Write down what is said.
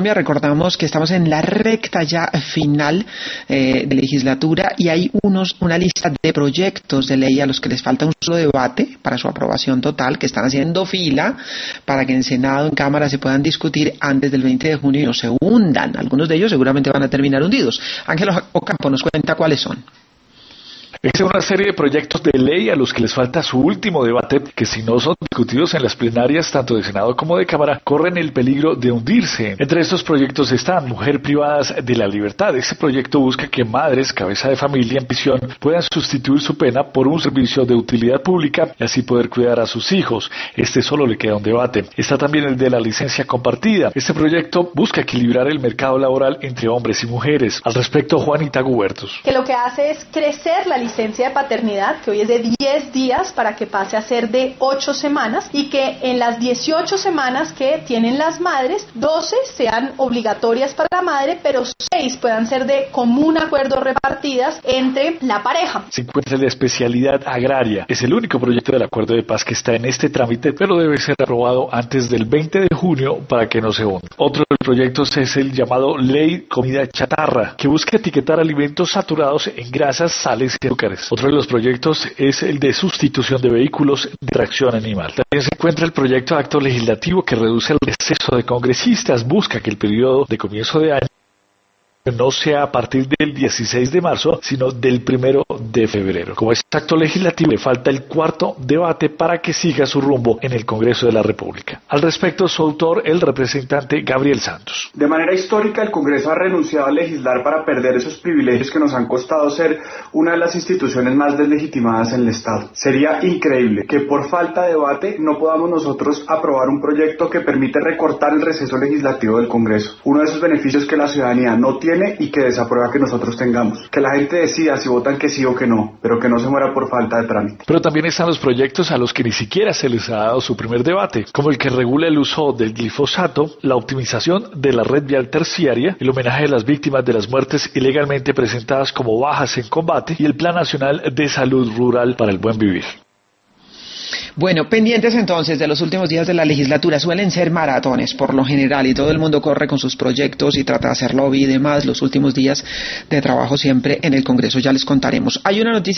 Recordamos que estamos en la recta ya final de legislatura y hay una lista de proyectos de ley a los que les falta un solo debate para su aprobación total, que están haciendo fila para que en Senado, en Cámara se puedan discutir antes del 20 de junio y no se hundan. Algunos de ellos seguramente van a terminar hundidos. Ángel Ocampo nos cuenta cuáles son. Es una serie de proyectos de ley a los que les falta su último debate, que si no son discutidos en las plenarias tanto de Senado como de Cámara, corren el peligro de hundirse. Entre estos proyectos están Mujer Privadas de la Libertad. Este proyecto busca que madres, cabeza de familia en prisión, puedan sustituir su pena por un servicio de utilidad pública y así poder cuidar a sus hijos. Solo le queda un debate. Está también el de la licencia compartida. Este proyecto busca equilibrar el mercado laboral entre hombres y mujeres. Al respecto, Juanita Gubertus. Que lo que hace es crecer la licencia de paternidad, que hoy es de 10 días, para que pase a ser de 8 semanas y que en las 18 semanas que tienen las madres, 12 sean obligatorias para la madre, pero 6 puedan ser de común acuerdo repartidas entre la pareja. Se encuentra la especialidad agraria. Es el único proyecto del acuerdo de paz que está en este trámite, pero debe ser aprobado antes del 20 de junio para que no se hunda. Otro de los proyectos es el llamado Ley Comida Chatarra, que busca etiquetar alimentos saturados en grasas, sales y azúcares. Otro de los proyectos es el de sustitución de vehículos de tracción animal. También se encuentra el proyecto de acto legislativo que reduce el receso de congresistas, busca que el periodo de comienzo de año no sea a partir del 16 de marzo, sino del 1 de febrero. Como es acto legislativo, le falta el cuarto debate para que siga su rumbo en el Congreso de la República. Al respecto, su autor, el representante Gabriel Santos. De manera histórica, el Congreso ha renunciado a legislar para perder esos privilegios que nos han costado ser una de las instituciones más deslegitimadas en el Estado. Sería increíble que por falta de debate no podamos nosotros aprobar un proyecto que permite recortar el receso legislativo del Congreso. Uno de esos beneficios que la ciudadanía no tiene y que desaprueba que nosotros tengamos. Que la gente decida si votan que sí o que no, pero que no se muera por falta de trámite. Pero también están los proyectos a los que ni siquiera se les ha dado su primer debate, como el que regula el uso del glifosato, la optimización de la red vial terciaria, el homenaje a las víctimas de las muertes ilegalmente presentadas como bajas en combate y el Plan Nacional de Salud Rural para el Buen Vivir. Bueno, pendientes entonces de los últimos días de la legislatura. Suelen ser maratones por lo general y todo el mundo corre con sus proyectos y trata de hacer lobby y demás. Los últimos días de trabajo siempre en el Congreso, ya les contaremos. Hay una noticia